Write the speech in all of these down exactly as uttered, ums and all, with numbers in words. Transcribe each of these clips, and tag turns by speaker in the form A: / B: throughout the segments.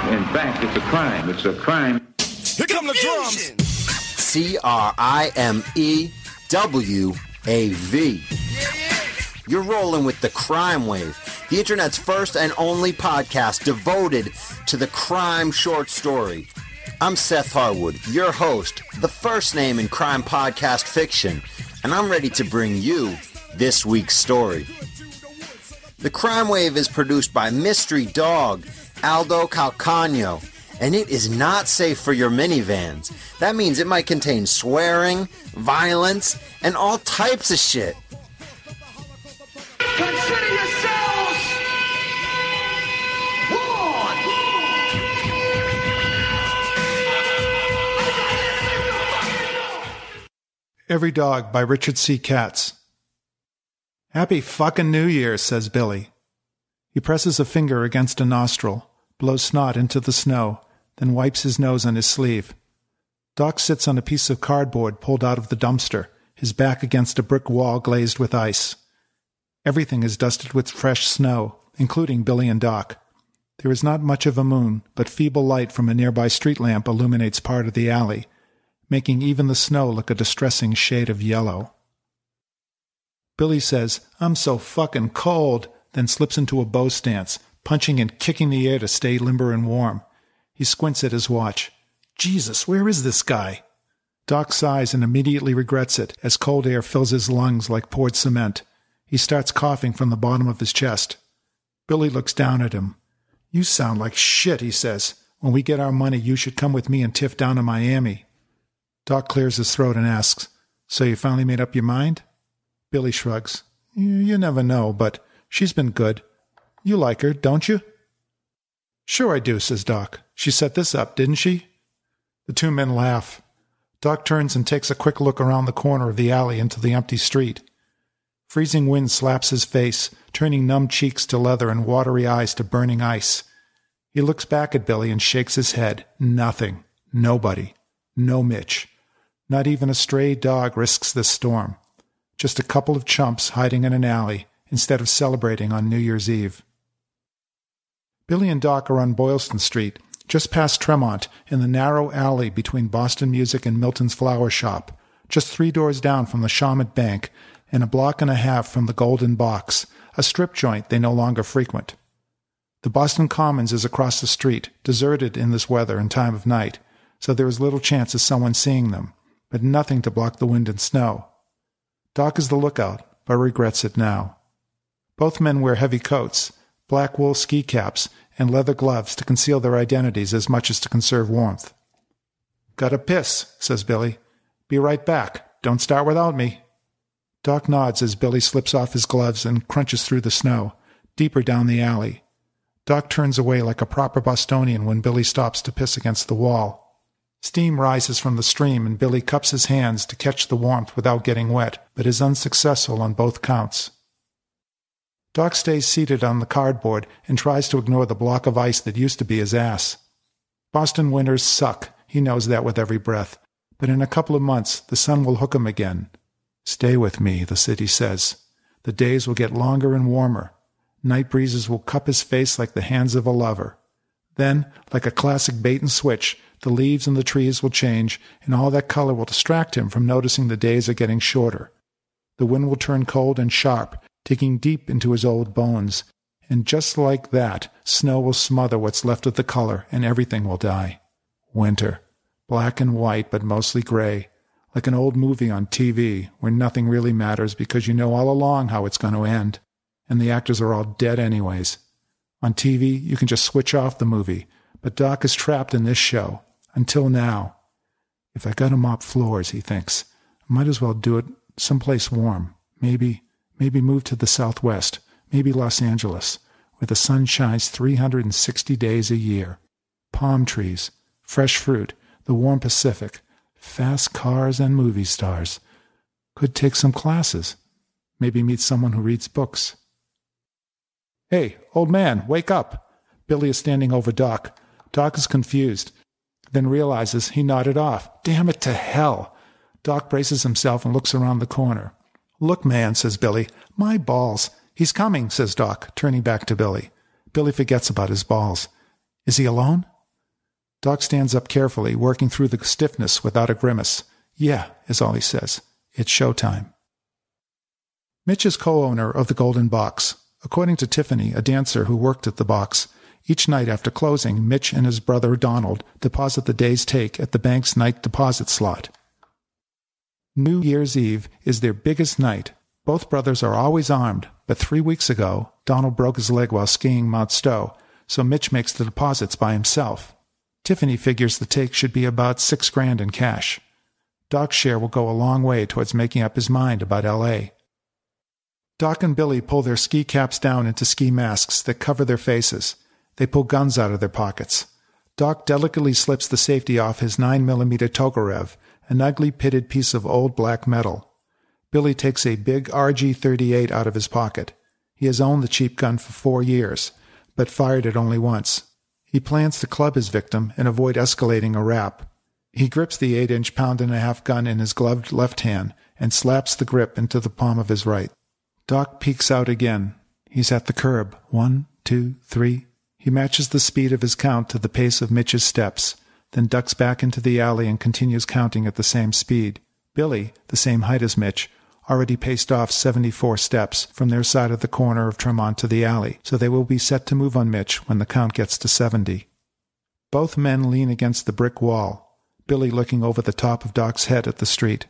A: In fact, it's a crime. It's a crime.
B: Here come the drums.
C: C R I M E W A V. You're rolling with the Crime Wave, the internet's first and only podcast devoted to the crime short story. I'm Seth Harwood, your host, the first name in crime podcast fiction, and I'm ready to bring you this week's story. The Crime Wave is produced by Mystery Dog, Aldo Calcagno, and it is not safe for your minivans. That means it might contain swearing, violence, and all types of shit.
B: Consider yourselves warned.
D: Every Dog by Richard C. Katz. Happy fucking New Year, says Billy. He presses a finger against a nostril, blows snot into the snow, then wipes his nose on his sleeve. Doc sits on a piece of cardboard pulled out of the dumpster, his back against a brick wall glazed with ice. Everything is dusted with fresh snow, including Billy and Doc. There is not much of a moon, but feeble light from a nearby street lamp illuminates part of the alley, making even the snow look a distressing shade of yellow. Billy says, "I'm so fucking cold," then slips into a bow stance, punching and kicking the air to stay limber and warm. He squints at his watch. Jesus, where is this guy? Doc sighs and immediately regrets it as cold air fills his lungs like poured cement. He starts coughing from the bottom of his chest. Billy looks down at him. "You sound like shit," he says. "When we get our money, you should come with me and Tiff down to Miami." Doc clears his throat and asks, "So you finally made up your mind?" Billy shrugs. "You never know, but she's been good. You like her, don't you?" "Sure I do," says Doc. "She set this up, didn't she?" The two men laugh. Doc turns and takes a quick look around the corner of the alley into the empty street. Freezing wind slaps his face, turning numb cheeks to leather and watery eyes to burning ice. He looks back at Billy and shakes his head. Nothing. Nobody. No Mitch. Not even a stray dog risks this storm. Just a couple of chumps hiding in an alley instead of celebrating on New Year's Eve. Billy and Doc are on Boylston Street, just past Tremont, in the narrow alley between Boston Music and Milton's Flower Shop, just three doors down from the Shawmut Bank and a block and a half from the Golden Box, a strip joint they no longer frequent. The Boston Commons is across the street, deserted in this weather and time of night, so there is little chance of someone seeing them, but nothing to block the wind and snow. Doc is the lookout, but regrets it now. Both men wear heavy coats, black wool ski caps, and leather gloves to conceal their identities as much as to conserve warmth. "Gotta piss," says Billy. "Be right back. Don't start without me." Doc nods as Billy slips off his gloves and crunches through the snow, deeper down the alley. Doc turns away like a proper Bostonian when Billy stops to piss against the wall. Steam rises from the stream and Billy cups his hands to catch the warmth without getting wet, but is unsuccessful on both counts. Doc stays seated on the cardboard and tries to ignore the block of ice that used to be his ass. Boston winters suck, he knows that with every breath, but in a couple of months the sun will hook him again. "Stay with me," the city says. "The days will get longer and warmer. Night breezes will cup his face like the hands of a lover. Then, like a classic bait and switch, the leaves and the trees will change, and all that color will distract him from noticing the days are getting shorter. The wind will turn cold and sharp, digging deep into his old bones, and just like that, snow will smother what's left of the color, and everything will die. Winter. Black and white, but mostly gray. Like an old movie on T V, where nothing really matters because you know all along how it's going to end, and the actors are all dead anyways. On T V, you can just switch off the movie, but Doc is trapped in this show. Until now. If I gotta mop floors, he thinks, I might as well do it someplace warm. Maybe, maybe move to the Southwest, maybe Los Angeles, where the sun shines three hundred sixty days a year. Palm trees, fresh fruit, the warm Pacific, fast cars and movie stars. Could take some classes. Maybe meet someone who reads books. "Hey, old man, wake up!" Billy is standing over Doc. Doc is confused, then realizes he nodded off. Damn it to hell! Doc braces himself and looks around the corner. "Look, man," says Billy. "My balls." "He's coming," says Doc, turning back to Billy. Billy forgets about his balls. "Is he alone?" Doc stands up carefully, working through the stiffness without a grimace. Yeah, is all he says. It's showtime. Mitch is co-owner of the Golden Box. According to Tiffany, a dancer who worked at the box, each night after closing, Mitch and his brother Donald deposit the day's take at the bank's night deposit slot. New Year's Eve is their biggest night. Both brothers are always armed, but three weeks ago, Donald broke his leg while skiing Mount Stowe, so Mitch makes the deposits by himself. Tiffany figures the take should be about six grand in cash. Doc's share will go a long way towards making up his mind about L A. Doc and Billy pull their ski caps down into ski masks that cover their faces. They pull guns out of their pockets. Doc delicately slips the safety off his nine millimeter Tokarev, an ugly pitted piece of old black metal. Billy takes a big R G thirty-eight out of his pocket. He has owned the cheap gun for four years, but fired it only once. He plans to club his victim and avoid escalating a rap. He grips the eight-inch pound-and-a-half gun in his gloved left hand and slaps the grip into the palm of his right. Doc peeks out again. He's at the curb. One, two, three. He matches the speed of his count to the pace of Mitch's steps, then ducks back into the alley and continues counting at the same speed. Billy, the same height as Mitch, already paced off seventy-four steps from their side of the corner of Tremont to the alley, so they will be set to move on Mitch when the count gets to seventy. Both men lean against the brick wall, Billy looking over the top of Doc's head at the street.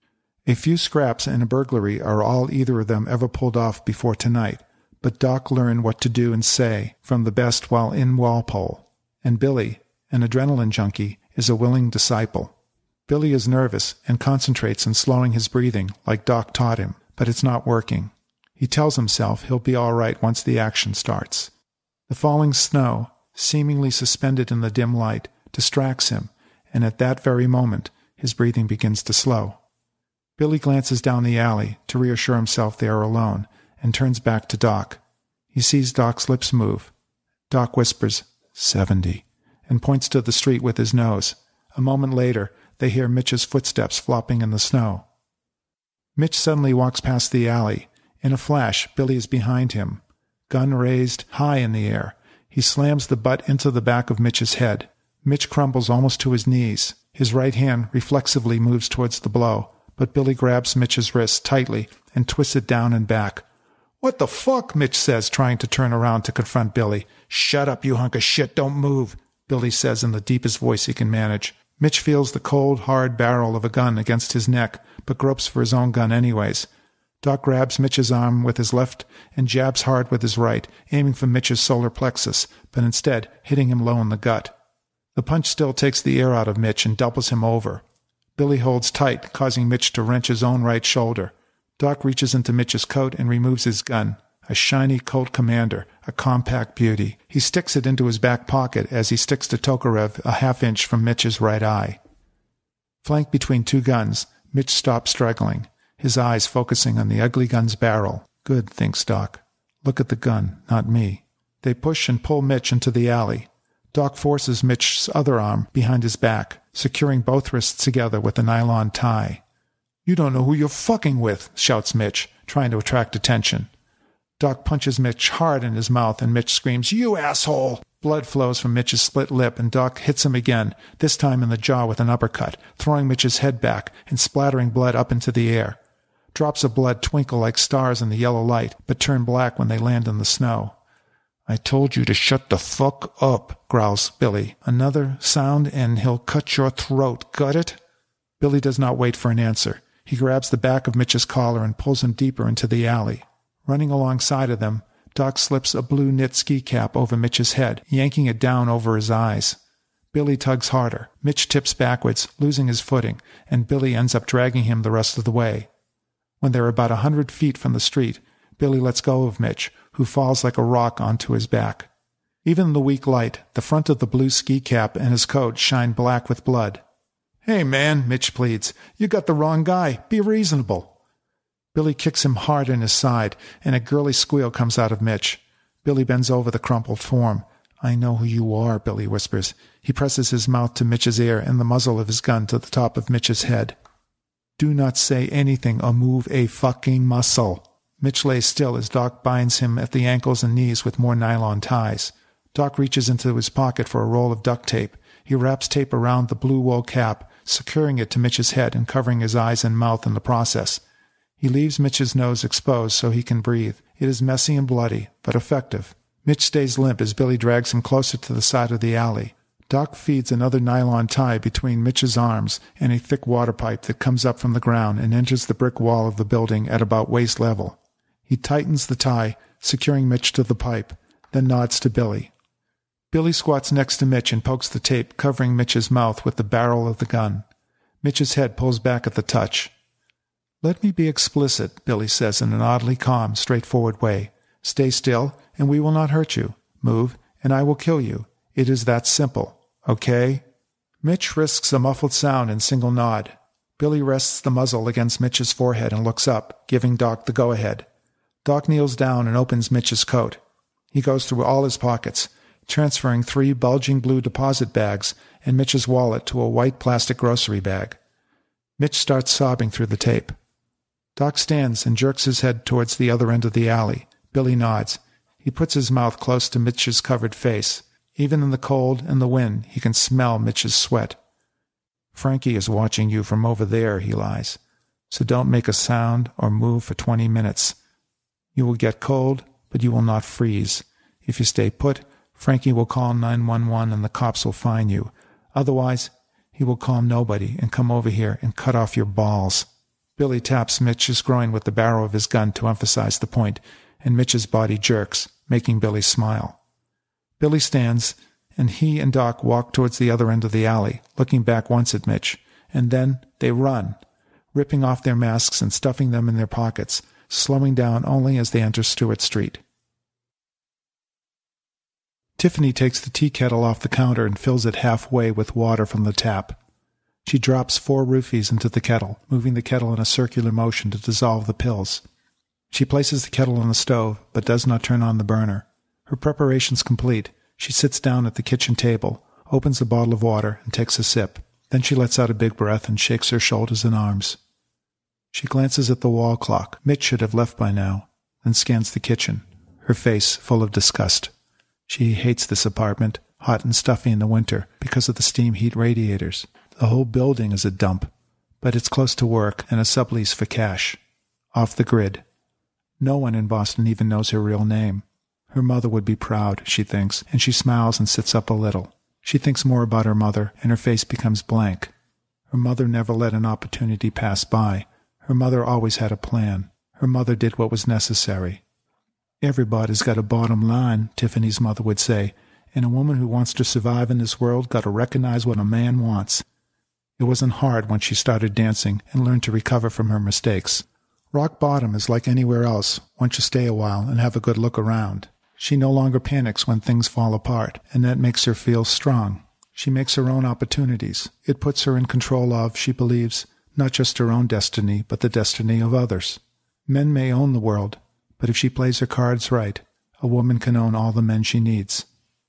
D: A few scraps and a burglary are all either of them ever pulled off before tonight, but Doc learned what to do and say from the best while in Walpole, and Billy, an adrenaline junkie, is a willing disciple. Billy is nervous and concentrates on slowing his breathing like Doc taught him, but it's not working. He tells himself he'll be all right once the action starts. The falling snow, seemingly suspended in the dim light, distracts him, and at that very moment his breathing begins to slow. Billy glances down the alley to reassure himself they are alone and turns back to Doc. He sees Doc's lips move. Doc whispers, seventy, and points to the street with his nose. A moment later, they hear Mitch's footsteps flopping in the snow. Mitch suddenly walks past the alley. In a flash, Billy is behind him. Gun raised, high in the air. He slams the butt into the back of Mitch's head. Mitch crumbles almost to his knees. His right hand reflexively moves towards the blow, but Billy grabs Mitch's wrist tightly and twists it down and back. "What the fuck?" Mitch says, trying to turn around to confront Billy. "Shut up, you hunk of shit, don't move," Billy says in the deepest voice he can manage. Mitch feels the cold, hard barrel of a gun against his neck, but gropes for his own gun anyways. Doc grabs Mitch's arm with his left and jabs hard with his right, aiming for Mitch's solar plexus, but instead hitting him low in the gut. The punch still takes the air out of Mitch and doubles him over. Billy holds tight, causing Mitch to wrench his own right shoulder. Doc reaches into Mitch's coat and removes his gun, a shiny Colt Commander, a compact beauty. He sticks it into his back pocket as he sticks the Tokarev a half inch from Mitch's right eye. Flanked between two guns, Mitch stops struggling, his eyes focusing on the ugly gun's barrel. Good, thinks Doc. Look at the gun, not me. They push and pull Mitch into the alley. Doc forces Mitch's other arm behind his back, securing both wrists together with a nylon tie. "You don't know who you're fucking with," shouts Mitch, trying to attract attention. Doc punches Mitch hard in his mouth, and Mitch screams, "You asshole!" Blood flows from Mitch's split lip, and Doc hits him again, this time in the jaw with an uppercut, throwing Mitch's head back and splattering blood up into the air. Drops of blood twinkle like stars in the yellow light, but turn black when they land in the snow. "I told you to shut the fuck up," growls Billy. "Another sound and he'll cut your throat. Got it?" Billy does not wait for an answer. He grabs the back of Mitch's collar and pulls him deeper into the alley. Running alongside of them, Doc slips a blue knit ski cap over Mitch's head, yanking it down over his eyes. Billy tugs harder. Mitch tips backwards, losing his footing, and Billy ends up dragging him the rest of the way. When they're about a hundred feet from the street, Billy lets go of Mitch, who falls like a rock onto his back. Even in the weak light, the front of the blue ski cap and his coat shine black with blood. "Hey, man," Mitch pleads, "you got the wrong guy. Be reasonable." Billy kicks him hard in his side, and a girly squeal comes out of Mitch. Billy bends over the crumpled form. "I know who you are," Billy whispers. He presses his mouth to Mitch's ear and the muzzle of his gun to the top of Mitch's head. "Do not say anything or move a fucking muscle." Mitch lays still as Doc binds him at the ankles and knees with more nylon ties. Doc reaches into his pocket for a roll of duct tape He wraps tape around the blue wool cap, securing it to Mitch's head and covering his eyes and mouth in the process. He leaves Mitch's nose exposed so he can breathe. It is messy and bloody, but effective. Mitch stays limp as Billy drags him closer to the side of the alley. Doc feeds another nylon tie between Mitch's arms and a thick water pipe that comes up from the ground and enters the brick wall of the building at about waist level. He tightens the tie, securing Mitch to the pipe, then nods to Billy. Billy squats next to Mitch and pokes the tape, covering Mitch's mouth with the barrel of the gun. Mitch's head pulls back at the touch. "Let me be explicit," Billy says in an oddly calm, straightforward way. "Stay still, and we will not hurt you. Move, and I will kill you. It is that simple. Okay?" Mitch risks a muffled sound and single nod. Billy rests the muzzle against Mitch's forehead and looks up, giving Doc the go-ahead. Doc kneels down and opens Mitch's coat. He goes through all his pockets, transferring three bulging blue deposit bags and Mitch's wallet to a white plastic grocery bag. Mitch starts sobbing through the tape. Doc stands and jerks his head towards the other end of the alley. Billy nods. He puts his mouth close to Mitch's covered face. Even in the cold and the wind, he can smell Mitch's sweat. "Frankie is watching you from over there," he lies. "So don't make a sound or move for twenty minutes. You will get cold, but you will not freeze. If you stay put, Frankie will call nine one one and the cops will find you. Otherwise, he will call nobody and come over here and cut off your balls." Billy taps Mitch's groin with the barrel of his gun to emphasize the point, and Mitch's body jerks, making Billy smile. Billy stands, and he and Doc walk towards the other end of the alley, looking back once at Mitch, and then they run, ripping off their masks and stuffing them in their pockets, slowing down only as they enter Stewart Street. Tiffany takes the tea kettle off the counter and fills it halfway with water from the tap. She drops four roofies into the kettle, moving the kettle in a circular motion to dissolve the pills. She places the kettle on the stove, but does not turn on the burner. Her preparations complete, she sits down at the kitchen table, opens a bottle of water, and takes a sip. Then she lets out a big breath and shakes her shoulders and arms. She glances at the wall clock. Mitch should have left by now, then scans the kitchen, her face full of disgust. She hates this apartment, hot and stuffy in the winter, because of the steam heat radiators. The whole building is a dump, but it's close to work and a sublease for cash. Off the grid. No one in Boston even knows her real name. Her mother would be proud, she thinks, and she smiles and sits up a little. She thinks more about her mother, and her face becomes blank. Her mother never let an opportunity pass by. Her mother always had a plan. Her mother did what was necessary. "Everybody's got a bottom line," Tiffany's mother would say, "and a woman who wants to survive in this world got to recognize what a man wants." It wasn't hard once she started dancing and learned to recover from her mistakes. Rock bottom is like anywhere else, once you stay a while and have a good look around. She no longer panics when things fall apart, and that makes her feel strong. She makes her own opportunities. It puts her in control of, she believes, not just her own destiny, but the destiny of others. Men may own the world, but if she plays her cards right, a woman can own all the men she needs.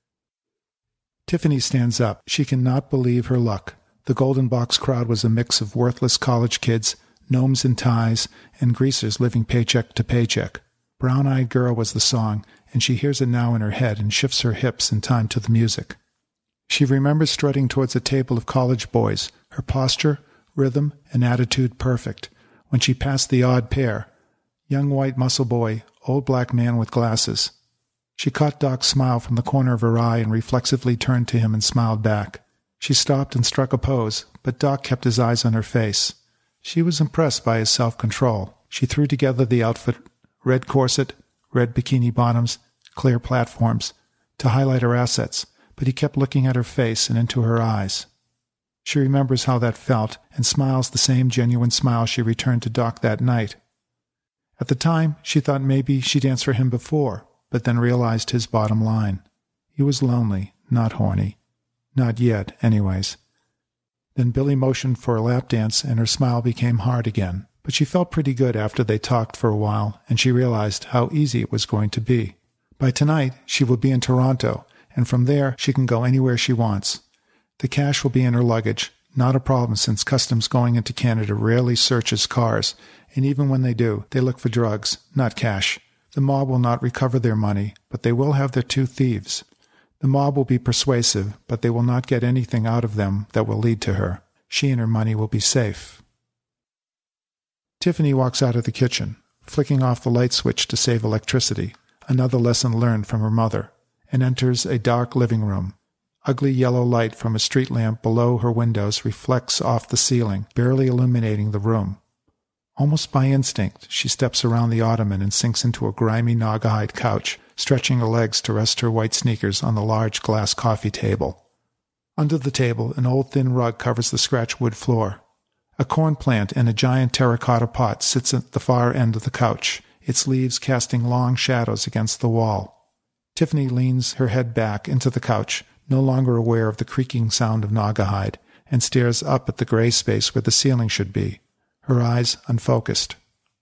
D: Tiffany stands up. She cannot believe her luck. The Golden Box crowd was a mix of worthless college kids, gnomes in ties, and greasers living paycheck to paycheck. Brown-Eyed Girl was the song, and she hears it now in her head and shifts her hips in time to the music. She remembers strutting towards a table of college boys, her posture, rhythm, and attitude perfect, when she passed the odd pair, young white muscle boy, old black man with glasses. She caught Doc's smile from the corner of her eye and reflexively turned to him and smiled back. She stopped and struck a pose, but Doc kept his eyes on her face. She was impressed by his self-control. She threw together the outfit, red corset, red bikini bottoms, clear platforms, to highlight her assets, but he kept looking at her face and into her eyes. She remembers how that felt and smiles the same genuine smile she returned to Doc that night. At the time, she thought maybe she'd answer him before, but then realized his bottom line. He was lonely, not horny. Not yet, anyways. Then Billy motioned for a lap dance, and her smile became hard again. But she felt pretty good after they talked for a while, and she realized how easy it was going to be. By tonight, she will be in Toronto, and from there she can go anywhere she wants. The cash will be in her luggage, not a problem since customs going into Canada rarely searches cars, and even when they do, they look for drugs, not cash. The mob will not recover their money, but they will have their two thieves. The mob will be persuasive, but they will not get anything out of them that will lead to her. She and her money will be safe. Tiffany walks out of the kitchen, flicking off the light switch to save electricity, another lesson learned from her mother, and enters a dark living room. Ugly yellow light from a street lamp below her windows reflects off the ceiling, barely illuminating the room. Almost by instinct, she steps around the ottoman and sinks into a grimy Naugahyde couch, stretching her legs to rest her white sneakers on the large glass coffee table. Under the table, an old thin rug covers the scratch wood floor. A corn plant in a giant terracotta pot sits at the far end of the couch, its leaves casting long shadows against the wall. Tiffany leans her head back into the couch, no longer aware of the creaking sound of Naugahyde, and stares up at the gray space where the ceiling should be, her eyes unfocused.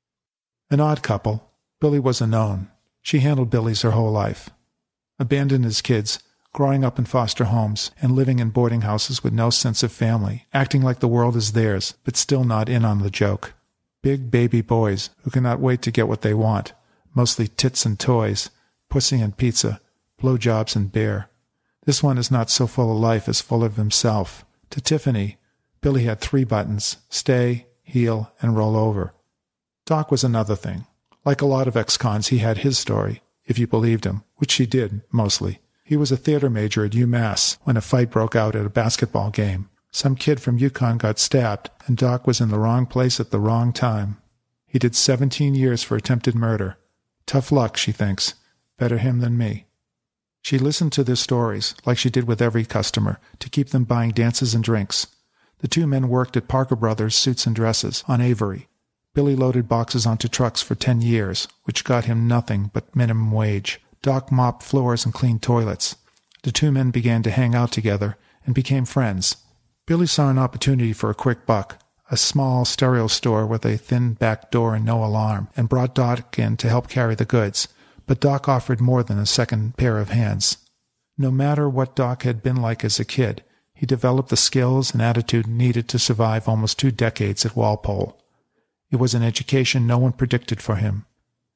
D: An odd couple. Billy was a known. She handled Billy's her whole life. Abandoned as kids, growing up in foster homes, and living in boarding houses with no sense of family, acting like the world is theirs, but still not in on the joke. Big baby boys who cannot wait to get what they want, mostly tits and toys, pussy and pizza, blowjobs and beer. This one is not so full of life as full of himself. To Tiffany, Billy had three buttons: stay, heal, and roll over. Doc was another thing. Like a lot of ex-cons, he had his story, if you believed him, which she did, mostly. He was a theater major at UMass when a fight broke out at a basketball game. Some kid from Yukon got stabbed, and Doc was in the wrong place at the wrong time. He did seventeen years for attempted murder. Tough luck, she thinks. Better him than me. She listened to their stories, like she did with every customer, to keep them buying dances and drinks. The two men worked at Parker Brothers Suits and Dresses on Avery. Billy loaded boxes onto trucks for ten years, which got him nothing but minimum wage. Doc mopped floors and cleaned toilets. The two men began to hang out together and became friends. Billy saw an opportunity for a quick buck, a small stereo store with a thin back door and no alarm, and brought Doc in to help carry the goods. But Doc offered more than a second pair of hands. No matter what Doc had been like as a kid, he developed the skills and attitude needed to survive almost two decades at Walpole. It was an education no one predicted for him.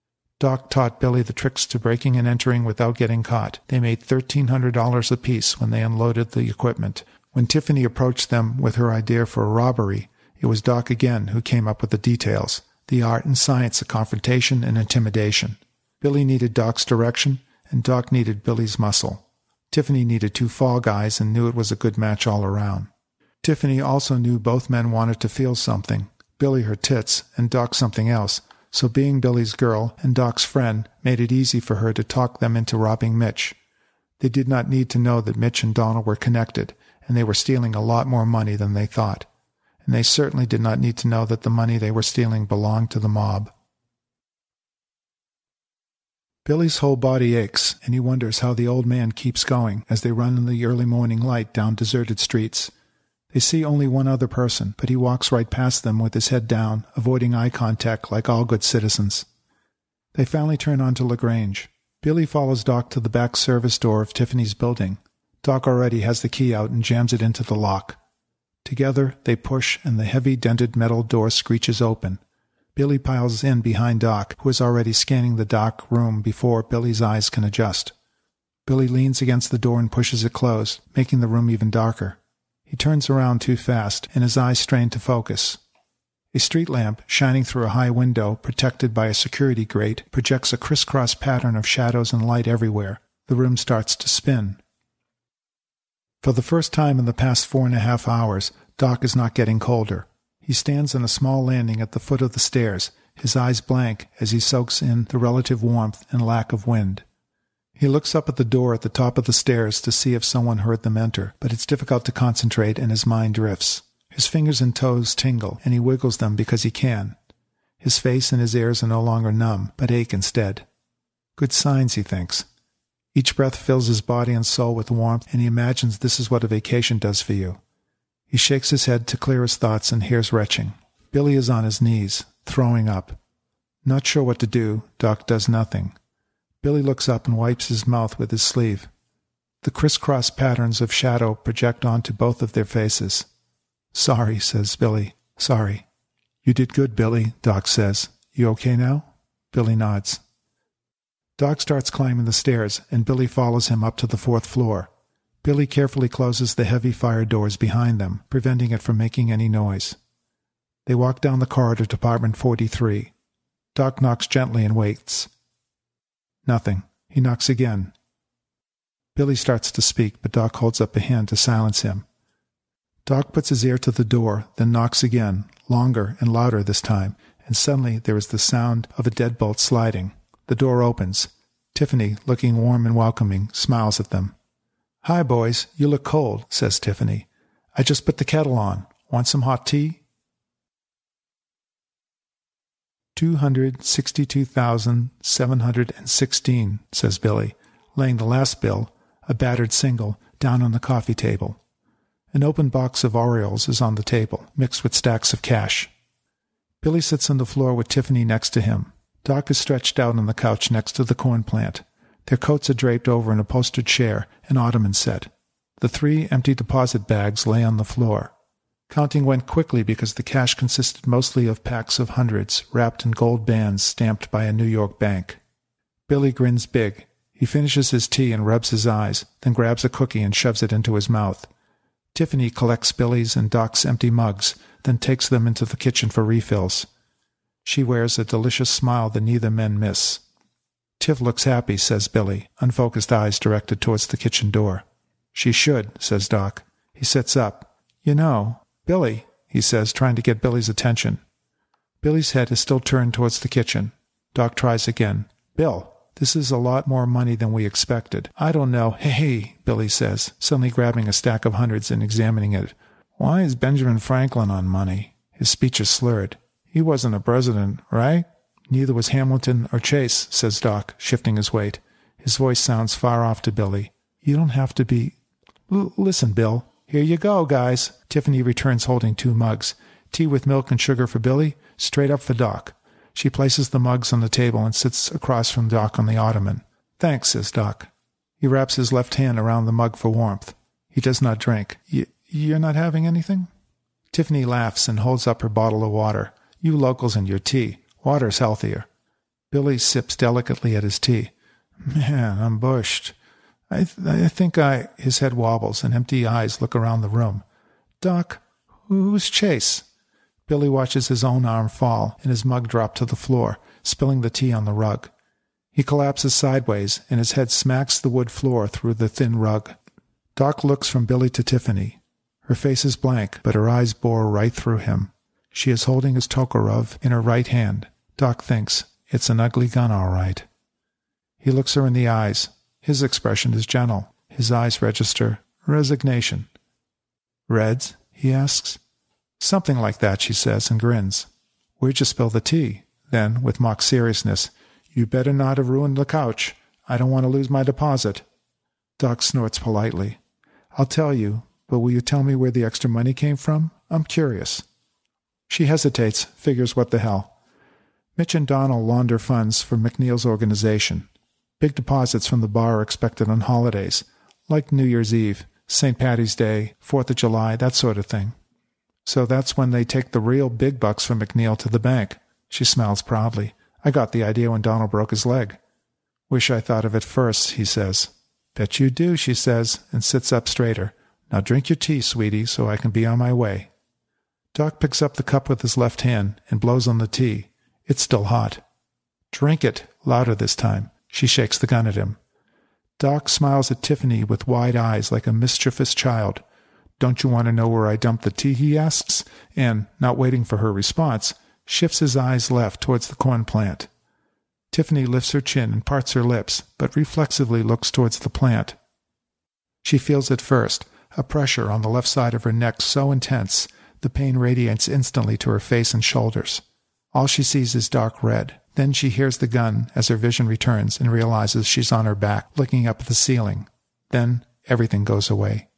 D: Doc taught Billy the tricks to breaking and entering without getting caught. They made thirteen hundred dollars apiece when they unloaded the equipment. When Tiffany approached them with her idea for a robbery, it was Doc again who came up with the details, the art and science of confrontation and intimidation. Billy needed Doc's direction, and Doc needed Billy's muscle. Tiffany needed two fall guys and knew it was a good match all around. Tiffany also knew both men wanted to feel something, Billy her tits, and Doc something else, so being Billy's girl and Doc's friend made it easy for her to talk them into robbing Mitch. They did not need to know that Mitch and Donald were connected, and they were stealing a lot more money than they thought. And they certainly did not need to know that the money they were stealing belonged to the mob. Billy's whole body aches, and he wonders how the old man keeps going as they run in the early morning light down deserted streets. They see only one other person, but he walks right past them with his head down, avoiding eye contact like all good citizens. They finally turn onto LaGrange. Billy follows Doc to the back service door of Tiffany's building. Doc already has the key out and jams it into the lock. Together, they push, and the heavy dented metal door screeches open. Billy piles in behind Doc, who is already scanning the dark room before Billy's eyes can adjust. Billy leans against the door and pushes it closed, making the room even darker. He turns around too fast, and his eyes strain to focus. A street lamp, shining through a high window protected by a security grate, projects a crisscross pattern of shadows and light everywhere. The room starts to spin. For the first time in the past four and a half hours, Doc is not getting colder. He stands on a small landing at the foot of the stairs, his eyes blank as he soaks in the relative warmth and lack of wind. He looks up at the door at the top of the stairs to see if someone heard them enter, but it's difficult to concentrate and his mind drifts. His fingers and toes tingle, and he wiggles them because he can. His face and his ears are no longer numb, but ache instead. Good signs, he thinks. Each breath fills his body and soul with warmth, and he imagines this is what a vacation does for you. He shakes his head to clear his thoughts and hears retching. Billy is on his knees, throwing up. Not sure what to do, Doc does nothing. Billy looks up and wipes his mouth with his sleeve. The crisscross patterns of shadow project onto both of their faces. Sorry, says Billy. Sorry. You did good, Billy, Doc says. You okay now? Billy nods. Doc starts climbing the stairs, and Billy follows him up to the fourth floor. Billy carefully closes the heavy fire doors behind them, preventing it from making any noise. They walk down the corridor to apartment forty-three. Doc knocks gently and waits. Nothing. He knocks again. Billy starts to speak, but Doc holds up a hand to silence him. Doc puts his ear to the door, then knocks again, longer and louder this time, and suddenly there is the sound of a deadbolt sliding. The door opens. Tiffany, looking warm and welcoming, smiles at them. "Hi, boys. You look cold," says Tiffany. "I just put the kettle on. Want some hot tea?" two hundred sixty-two thousand seven hundred sixteen, says Billy, laying the last bill, a battered single, down on the coffee table. An open box of Orioles is on the table, mixed with stacks of cash. Billy sits on the floor with Tiffany next to him. Doc is stretched out on the couch next to the corn plant. Their coats are draped over an upholstered chair, an ottoman set. The three empty deposit bags lay on the floor. Counting went quickly because the cash consisted mostly of packs of hundreds wrapped in gold bands stamped by a New York bank. Billy grins big. He finishes his tea and rubs his eyes, then grabs a cookie and shoves it into his mouth. Tiffany collects Billy's and Doc's empty mugs, then takes them into the kitchen for refills. She wears a delicious smile that neither men miss. "Tiv looks happy," says Billy, unfocused eyes directed towards the kitchen door. "She should," says Doc. He sits up. "You know, Billy," he says, trying to get Billy's attention. Billy's head is still turned towards the kitchen. Doc tries again. "Bill, this is a lot more money than we expected. I don't know." "Hey, hey," Billy says, suddenly grabbing a stack of hundreds and examining it. "Why is Benjamin Franklin on money?" His speech is slurred. "He wasn't a president, right?" "Neither was Hamilton or Chase," says Doc, shifting his weight. His voice sounds far off to Billy. "You don't have to be... L- listen, Bill. Here you go, guys." Tiffany returns holding two mugs. Tea with milk and sugar for Billy, straight up for Doc. She places the mugs on the table and sits across from Doc on the ottoman. "Thanks," says Doc. He wraps his left hand around the mug for warmth. He does not drink. Y- you're not having anything?" Tiffany laughs and holds up her bottle of water. "You locals and your tea. Water's healthier." Billy sips delicately at his tea. "Man, I'm bushed. I, th- I think I..." His head wobbles and empty eyes look around the room. "Doc, who's Chase?" Billy watches his own arm fall and his mug drop to the floor, spilling the tea on the rug. He collapses sideways and his head smacks the wood floor through the thin rug. Doc looks from Billy to Tiffany. Her face is blank, but her eyes bore right through him. She is holding his Tokarov in her right hand. Doc thinks, it's an ugly gun, all right. He looks her in the eyes. His expression is gentle. His eyes register resignation. "Reds?" he asks. "Something like that," she says, and grins. "Where'd you spill the tea?" Then, with mock seriousness, "You better not have ruined the couch. I don't want to lose my deposit." Doc snorts politely. "I'll tell you, but will you tell me where the extra money came from? I'm curious." She hesitates, figures what the hell. Mitch and Donald launder funds for McNeil's organization. Big deposits from the bar are expected on holidays, like New Year's Eve, Saint Patty's Day, Fourth of July, that sort of thing. So that's when they take the real big bucks from McNeil to the bank. She smiles proudly. "I got the idea when Donald broke his leg." "Wish I thought of it first," he says. "Bet you do," she says, and sits up straighter. "Now drink your tea, sweetie, so I can be on my way." Doc picks up the cup with his left hand and blows on the tea. It's still hot. "Drink it," louder this time. She shakes the gun at him. Doc smiles at Tiffany with wide eyes like a mischievous child. "Don't you want to know where I dumped the tea?" he asks, and, not waiting for her response, shifts his eyes left towards the corn plant. Tiffany lifts her chin and parts her lips, but reflexively looks towards the plant. She feels it first, a pressure on the left side of her neck so intense, the pain radiates instantly to her face and shoulders. All she sees is dark red. Then she hears the gun as her vision returns and realizes she's on her back, looking up at the ceiling. Then everything goes away.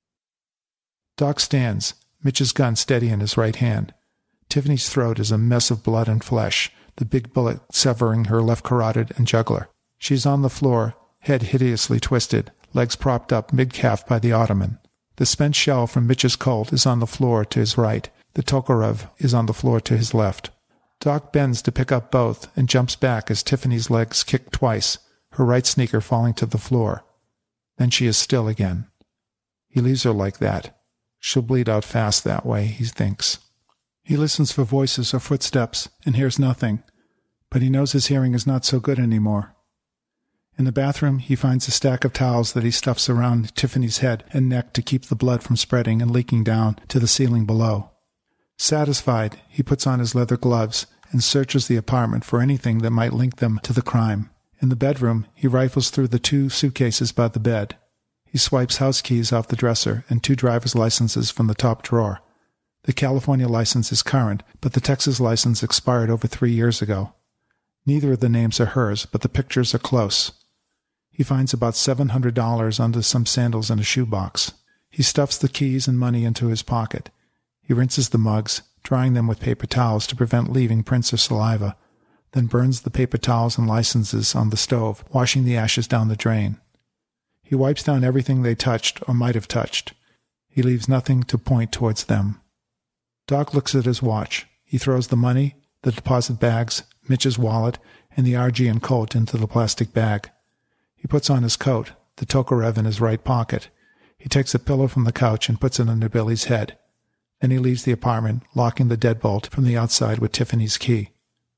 D: Doc stands, Mitch's gun steady in his right hand. Tiffany's throat is a mess of blood and flesh, the big bullet severing her left carotid and jugular. She's on the floor, head hideously twisted, legs propped up mid-calf by the ottoman. The spent shell from Mitch's Colt is on the floor to his right. The Tokarev is on the floor to his left. Doc bends to pick up both and jumps back as Tiffany's legs kick twice. her right sneaker falling to the floor. Then she is still again. He leaves her like that. She'll bleed out fast that way, he thinks. He listens for voices or footsteps and hears nothing, but he knows his hearing is not so good anymore. In the bathroom, he finds a stack of towels that he stuffs around Tiffany's head and neck to keep the blood from spreading and leaking down to the ceiling below. Satisfied, he puts on his leather gloves and searches the apartment for anything that might link them to the crime. In the bedroom, he rifles through the two suitcases by the bed. He swipes house keys off the dresser and two driver's licenses from the top drawer. The California license is current, but the Texas license expired over three years ago. Neither of the names are hers, but the pictures are close. He finds about seven hundred dollars under some sandals in a shoebox. He stuffs the keys and money into his pocket. He rinses the mugs, drying them with paper towels to prevent leaving prints or saliva, then burns the paper towels and licenses on the stove, washing the ashes down the drain. He wipes down everything they touched or might have touched. He leaves nothing to point towards them. Doc looks at his watch. He throws the money, the deposit bags, Mitch's wallet, and the R G and coat into the plastic bag. He puts on his coat, the Tokarev in his right pocket. He takes a pillow from the couch and puts it under Billy's head. Then he leaves the apartment, locking the deadbolt from the outside with Tiffany's key.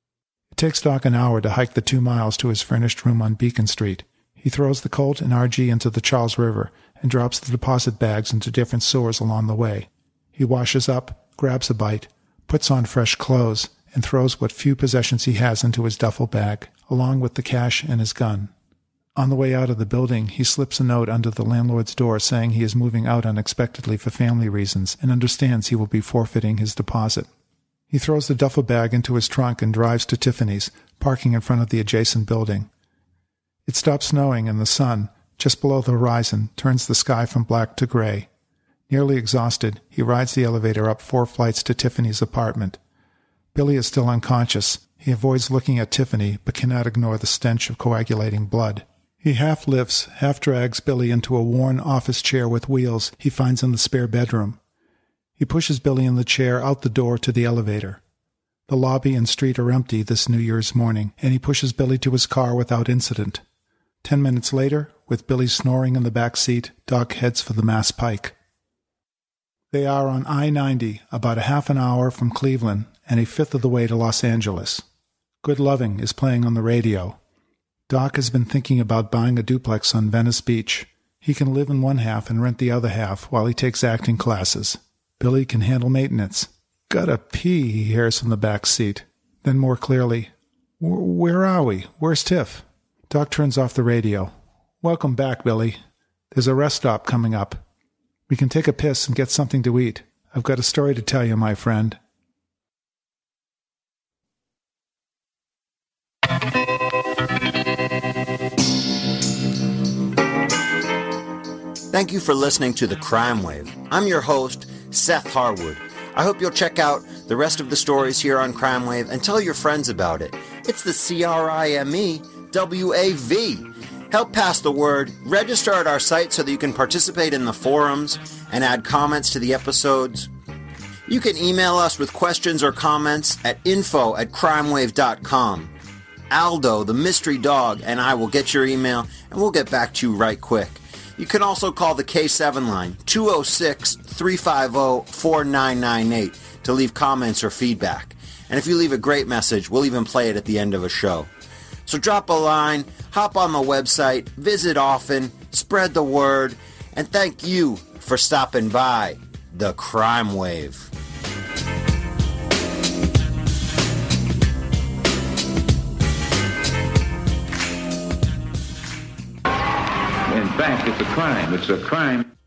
D: It takes Doc an hour to hike the two miles to his furnished room on Beacon Street. He throws the Colt and R G into the Charles River and drops the deposit bags into different sewers along the way. He washes up, grabs a bite, puts on fresh clothes, and throws what few possessions he has into his duffel bag, along with the cash and his gun. On the way out of the building, he slips a note under the landlord's door saying he is moving out unexpectedly for family reasons and understands he will be forfeiting his deposit. He throws the duffel bag into his trunk and drives to Tiffany's, parking in front of the adjacent building. It stops snowing and the sun, just below the horizon, turns the sky from black to gray. Nearly exhausted, he rides the elevator up four flights to Tiffany's apartment. Billy is still unconscious. He avoids looking at Tiffany, but cannot ignore the stench of coagulating blood. He half lifts, half drags Billy into a worn office chair with wheels he finds in the spare bedroom. He pushes Billy in the chair out the door to the elevator. The lobby and street are empty this New Year's morning, and he pushes Billy to his car without incident. Ten minutes later, with Billy snoring in the back seat, Doc heads for the Mass Pike. They are on I ninety, about a half an hour from Cleveland, and a fifth of the way to Los Angeles. Good Loving is playing on the radio. Doc has been thinking about buying a duplex on Venice Beach. He can live in one half and rent the other half while he takes acting classes. Billy can handle maintenance. Gotta pee, he hears from the back seat. Then more clearly, where are we? Where's Tiff? Doc turns off the radio. Welcome back, Billy. There's a rest stop coming up. We can take a piss and get something to eat. I've got a story to tell you, my friend.
C: Thank you for listening to The Crime Wave. I'm your host, Seth Harwood. I hope you'll check out the rest of the stories here on Crime Wave and tell your friends about it. It's the C R I M E W A V. Help pass the word. Register at our site so that you can participate in the forums and add comments to the episodes. You can email us with questions or comments at info at crimewave dot com. Aldo, the mystery dog, and I will get your email, and we'll get back to you right quick. You can also call the K seven line, two oh six, three five oh, four nine nine eight, to leave comments or feedback. And if you leave a great message, we'll even play it at the end of a show. So drop a line, hop on the website, visit often, spread the word, and thank you for stopping by The Crime Wave.
A: In fact, it's a crime. It's a crime.